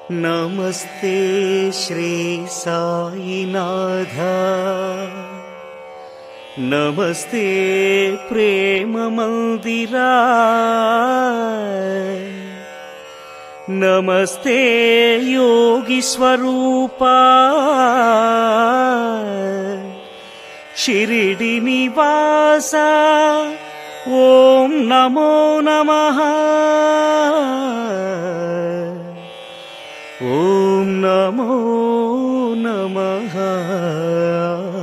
नमस्ते श्री साईनाथ, नमस्ते प्रेम मंदिरा, नमस्ते योगी स्वरूपा, शिरडी निवासा, ओम नमो नमः, ओम नमो नमः।